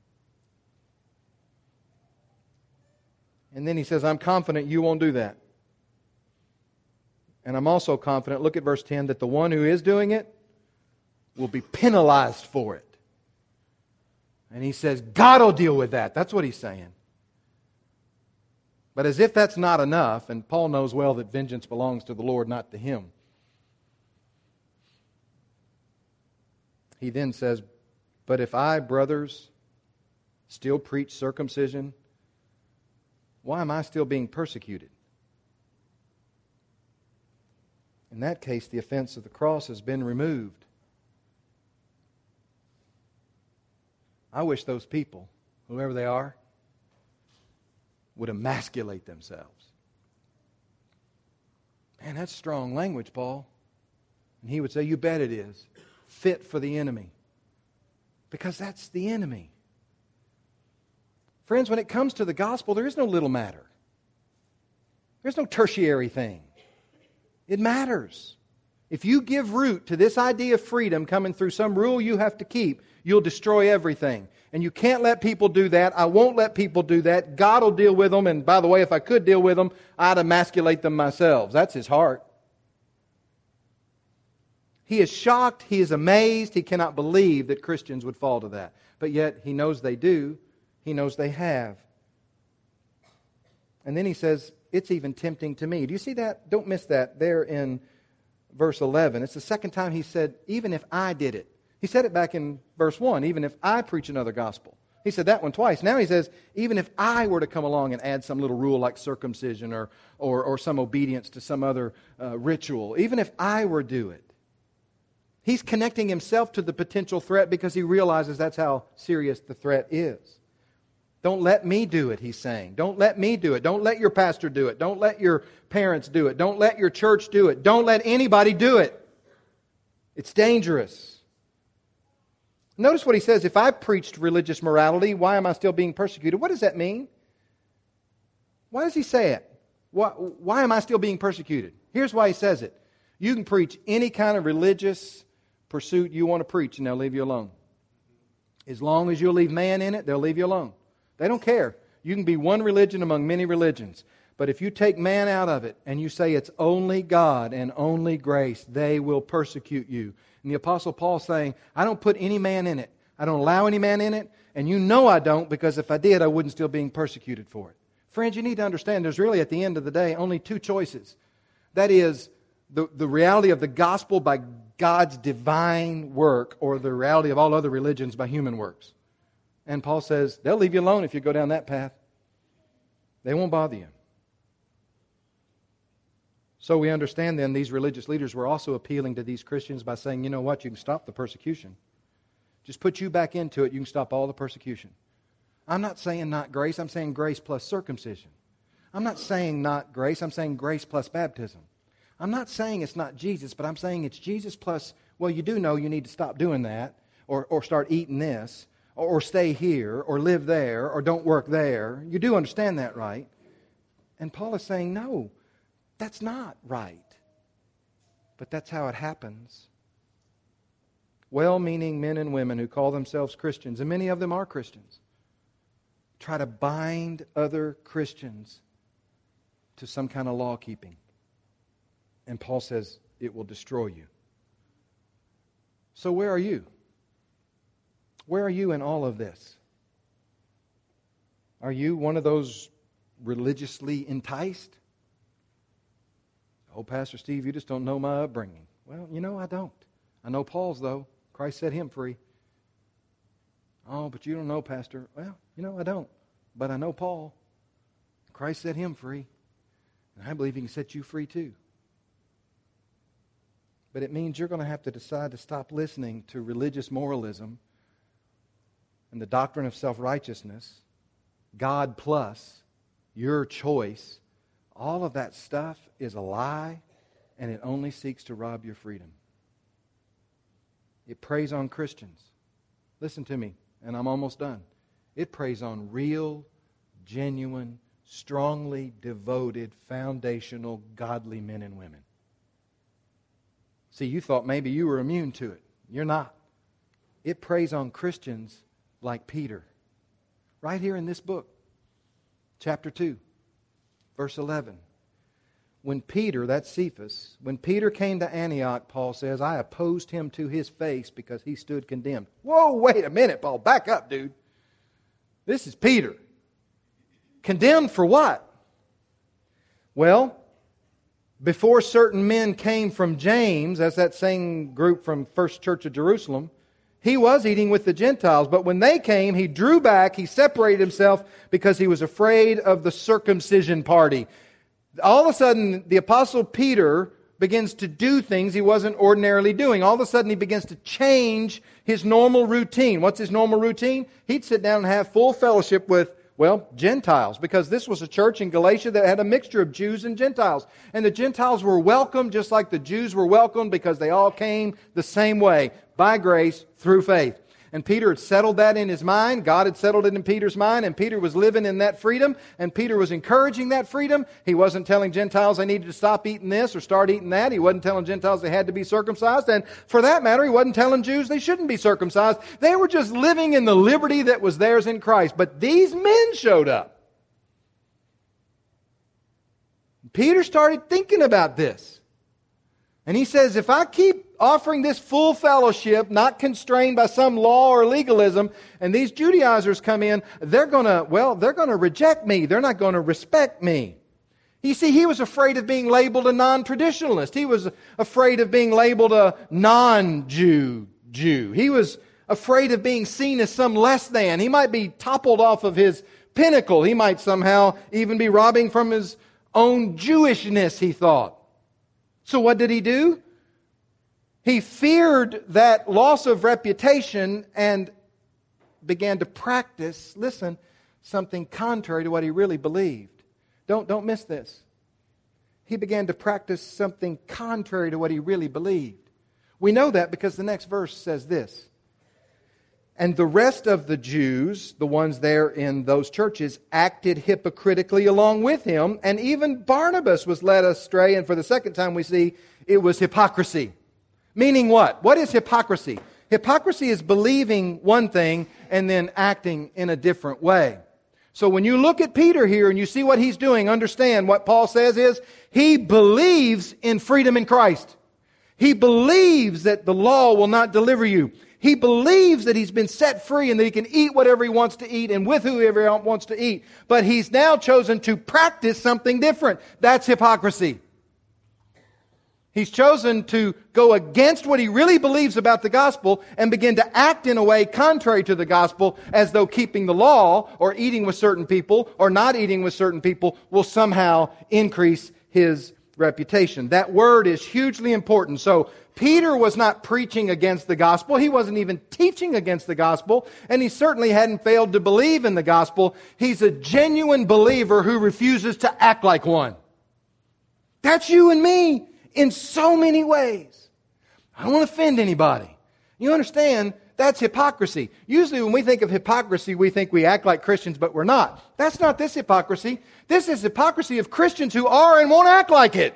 And then he says, I'm confident you won't do that. And I'm also confident, look at verse ten, that the one who is doing it will be penalized for it. And he says, God will deal with that. That's what he's saying. But as if that's not enough, and Paul knows well that vengeance belongs to the Lord, not to him. He then says, but if I, brothers, still preach circumcision, why am I still being persecuted? In that case, the offense of the cross has been removed. I wish those people, whoever they are, would emasculate themselves. Man, that's strong language, Paul. And he would say, you bet it is. Fit for the enemy. Because that's the enemy. Friends, when it comes to the gospel, there is no little matter. There's no tertiary thing. It matters. If you give root to this idea of freedom coming through some rule you have to keep, you'll destroy everything. And you can't let people do that. I won't let people do that. God will deal with them. And by the way, if I could deal with them, I'd emasculate them myself. That's his heart. He is shocked. He is amazed. He cannot believe that Christians would fall to that. But yet, he knows they do. He knows they have. And then he says, it's even tempting to me. Do you see that? Don't miss that there in verse eleven. It's the second time he said, even if I did it. He said it back in verse one, even if I preach another gospel. He said that one twice. Now he says, even if I were to come along and add some little rule like circumcision or, or, or some obedience to some other uh, ritual, even if I were to do it. He's connecting himself to the potential threat because he realizes that's how serious the threat is. Don't let me do it, he's saying. Don't let me do it. Don't let your pastor do it. Don't let your parents do it. Don't let your church do it. Don't let anybody do it. It's dangerous. Notice what he says, if I preached religious morality, why am I still being persecuted? What does that mean? Why does he say it? Why, why am I still being persecuted? Here's why he says it. You can preach any kind of religious pursuit you want to preach and they'll leave you alone. As long as you'll leave man in it, they'll leave you alone. They don't care. You can be one religion among many religions. But if you take man out of it and you say it's only God and only grace, they will persecute you. And the Apostle Paul's saying, I don't put any man in it. I don't allow any man in it. And you know I don't, because if I did, I wouldn't still being persecuted for it. Friends, you need to understand there's really, at the end of the day, only two choices. That is, the, the reality of the gospel by God's divine work, or the reality of all other religions by human works. And Paul says, they'll leave you alone if you go down that path. They won't bother you. So we understand then these religious leaders were also appealing to these Christians by saying, you know what, you can stop the persecution. Just put you back into it, you can stop all the persecution. I'm not saying not grace, I'm saying grace plus circumcision. I'm not saying not grace, I'm saying grace plus baptism. I'm not saying it's not Jesus, but I'm saying it's Jesus plus, well, you do know you need to stop doing that, or, or start eating this, or, or stay here, or live there, or don't work there. You do understand that, right? And Paul is saying, no, that's not right. But that's how it happens. Well-meaning men and women who call themselves Christians, and many of them are Christians, try to bind other Christians to some kind of law-keeping. And Paul says it will destroy you. So where are you? Where are you in all of this? Are you one of those religiously enticed? Oh, Pastor Steve, you just don't know my upbringing. Well, you know, I don't. I know Paul's, though. Christ set him free. Oh, but you don't know, Pastor. Well, you know, I don't. But I know Paul. Christ set him free. And I believe he can set you free too. But it means you're going to have to decide to stop listening to religious moralism and the doctrine of self-righteousness, God plus, your choice. All of that stuff is a lie, and it only seeks to rob your freedom. It preys on Christians. Listen to me, and I'm almost done. It preys on real, genuine, strongly devoted, foundational, godly men and women. See, you thought maybe you were immune to it. You're not. It preys on Christians like Peter. Right here in this book, chapter two, verse eleven. When Peter, that's Cephas, when Peter came to Antioch, Paul says, I opposed him to his face because he stood condemned. Whoa, wait a minute, Paul. Back up, dude. This is Peter. Condemned for what? Well, before certain men came from James, as that same group from First Church of Jerusalem, he was eating with the Gentiles. But when they came, he drew back, he separated himself because he was afraid of the circumcision party. All of a sudden, the Apostle Peter begins to do things he wasn't ordinarily doing. All of a sudden, he begins to change his normal routine. What's his normal routine? He'd sit down and have full fellowship with, well, Gentiles, because this was a church in Galatia that had a mixture of Jews and Gentiles. And the Gentiles were welcome just like the Jews were welcomed because they all came the same way, by grace, through faith. And Peter had settled that in his mind. God had settled it in Peter's mind, and Peter was living in that freedom, and Peter was encouraging that freedom. He wasn't telling Gentiles they needed to stop eating this or start eating that. He wasn't telling Gentiles they had to be circumcised. And for that matter, he wasn't telling Jews they shouldn't be circumcised. They were just living in the liberty that was theirs in Christ. But these men showed up. Peter started thinking about this. And he says, if I keep offering this full fellowship, not constrained by some law or legalism, and these Judaizers come in, they're going to, well, they're going to reject me. They're not going to respect me. You see, he was afraid of being labeled a non-traditionalist. He was afraid of being labeled a non-Jew Jew. He was afraid of being seen as some less than. He might be toppled off of his pinnacle. He might somehow even be robbing from his own Jewishness, he thought. So what did he do? He feared that loss of reputation and began to practice, listen, something contrary to what he really believed. Don't, don't miss this. He began to practice something contrary to what he really believed. We know that because the next verse says this. And the rest of the Jews, the ones there in those churches, acted hypocritically along with him. And even Barnabas was led astray. And for the second time we see it was hypocrisy. Meaning what? What is hypocrisy? Hypocrisy is believing one thing and then acting in a different way. So when you look at Peter here and you see what he's doing, understand what Paul says is he believes in freedom in Christ. He believes that the law will not deliver you. He believes that he's been set free and that he can eat whatever he wants to eat and with whoever he wants to eat. But he's now chosen to practice something different. That's hypocrisy. He's chosen to go against what he really believes about the gospel and begin to act in a way contrary to the gospel, as though keeping the law or eating with certain people or not eating with certain people will somehow increase his reputation. That word is hugely important. So Peter was not preaching against the gospel. He wasn't even teaching against the gospel. And he certainly hadn't failed to believe in the gospel. He's a genuine believer who refuses to act like one. That's you and me in so many ways. I don't want to offend anybody. You understand? That's hypocrisy. Usually when we think of hypocrisy, we think we act like Christians, but we're not. That's not this hypocrisy. This is hypocrisy of Christians who are and won't act like it.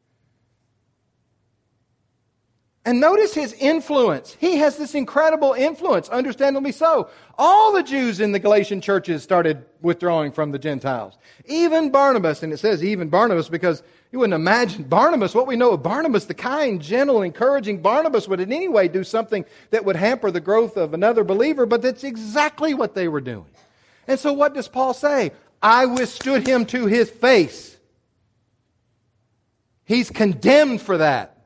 And notice his influence. He has this incredible influence, understandably so. All the Jews in the Galatian churches started withdrawing from the Gentiles. Even Barnabas, and it says even Barnabas because you wouldn't imagine Barnabas, what we know of Barnabas, the kind, gentle, encouraging Barnabas would in any way do something that would hamper the growth of another believer, but that's exactly what they were doing. And so what does Paul say? I withstood him to his face. He's condemned for that.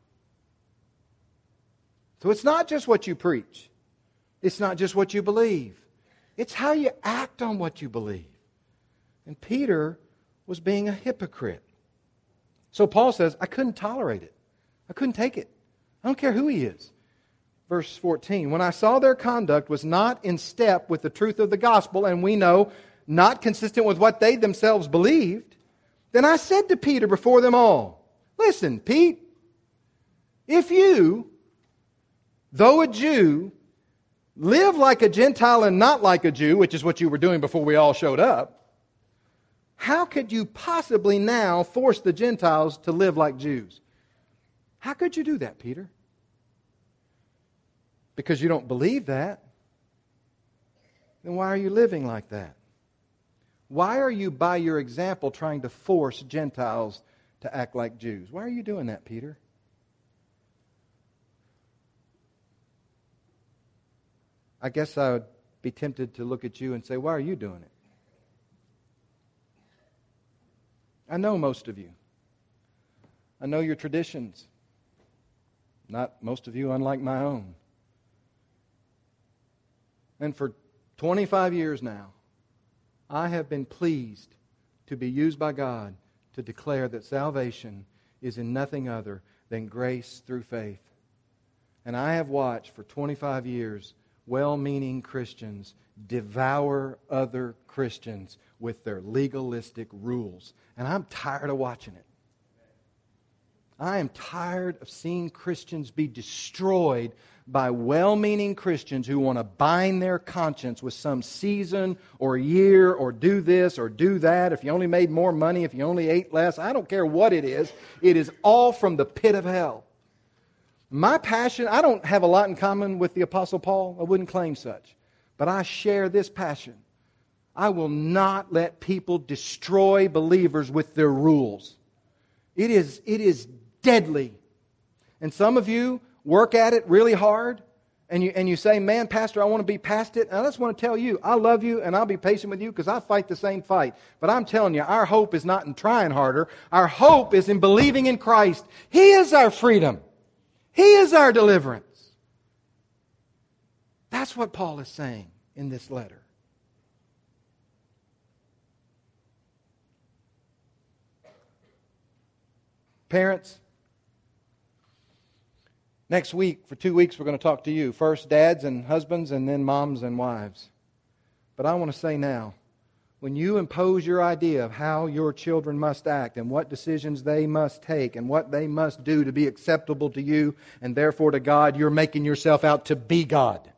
So it's not just what you preach. It's not just what you believe. It's how you act on what you believe. And Peter was being a hypocrite. So Paul says, I couldn't tolerate it. I couldn't take it. I don't care who he is. Verse fourteen, when I saw their conduct was not in step with the truth of the gospel, and we know not consistent with what they themselves believed, then I said to Peter before them all, listen, Pete, if you, though a Jew, live like a Gentile and not like a Jew, which is what you were doing before we all showed up, how could you possibly now force the Gentiles to live like Jews? How could you do that, Peter? Because you don't believe that. Then why are you living like that? Why are you, by your example, trying to force Gentiles to act like Jews? Why are you doing that, Peter? I guess I would be tempted to look at you and say, why are you doing it? I know most of you. I know your traditions. Not most of you, unlike my own. And for twenty-five years now, I have been pleased to be used by God to declare that salvation is in nothing other than grace through faith. And I have watched for twenty-five years well-meaning Christians devour other Christians with their legalistic rules. And I'm tired of watching it. I am tired of seeing Christians be destroyed by well-meaning Christians who want to bind their conscience with some season or year or do this or do that. If you only made more money, if you only ate less, I don't care what it is. It is all from the pit of hell. My passion, I don't have a lot in common with the Apostle Paul. I wouldn't claim such. But I share this passion. I will not let people destroy believers with their rules. It is, it is deadly. And some of you work at it really hard, and you and you say, man, Pastor, I want to be past it. And I just want to tell you, I love you, and I'll be patient with you because I fight the same fight. But I'm telling you, our hope is not in trying harder. Our hope is in believing in Christ. He is our freedom. He is our deliverance. That's what Paul is saying in this letter. Parents, next week, for two weeks, we're going to talk to you. First dads and husbands, and then moms and wives. But I want to say now, when you impose your idea of how your children must act and what decisions they must take and what they must do to be acceptable to you and therefore to God, you're making yourself out to be God.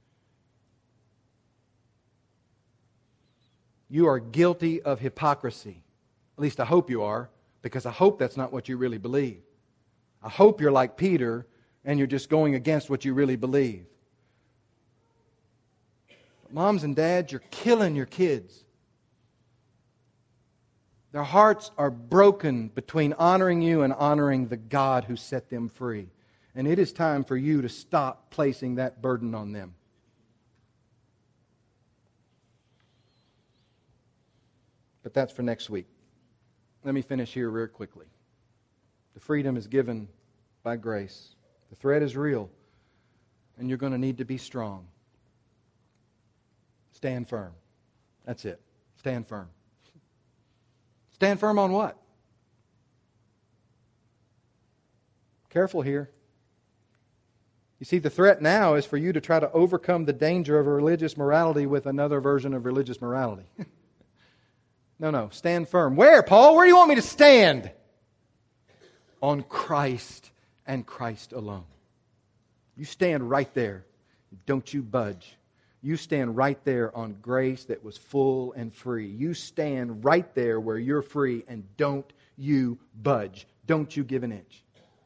You are guilty of hypocrisy. At least I hope you are, because I hope that's not what you really believe. I hope you're like Peter and you're just going against what you really believe. Moms and dads, you're killing your kids. Their hearts are broken between honoring you and honoring the God who set them free. And it is time for you to stop placing that burden on them. But that's for next week. Let me finish here real quickly. The freedom is given by grace. The threat is real, and you're going to need to be strong. Stand firm. That's it. Stand firm. Stand firm on what? Careful here. You see, the threat now is for you to try to overcome the danger of religious morality with another version of religious morality. No, no. Stand firm. Where, Paul? Where do you want me to stand? On Christ and Christ alone. You stand right there. Don't you budge. You stand right there on grace that was full and free. You stand right there where you're free, and don't you budge. Don't you give an inch.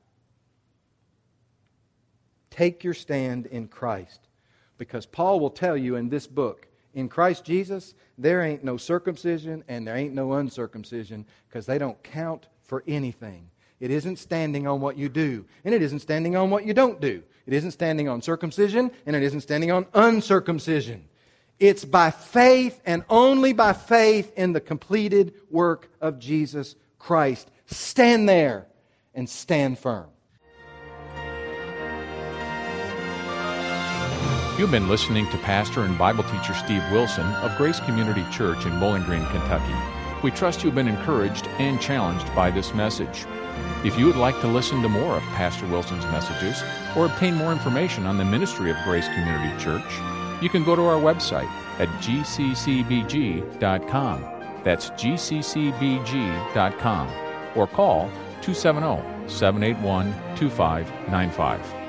Take your stand in Christ. Because Paul will tell you in this book, in Christ Jesus, there ain't no circumcision and there ain't no uncircumcision, because they don't count for anything. It isn't standing on what you do, and it isn't standing on what you don't do. It isn't standing on circumcision, and it isn't standing on uncircumcision. It's by faith and only by faith in the completed work of Jesus Christ. stand there and stand firm. You've been listening to Pastor and Bible teacher Steve Wilson of Grace Community Church in Bowling Green, Kentucky. We trust you've been encouraged and challenged by this message. If you would like to listen to more of Pastor Wilson's messages or obtain more information on the ministry of Grace Community Church, you can go to our website at g c c b g dot com. That's g c c b g dot com. Or call two seven zero, seven eight one, two five nine five.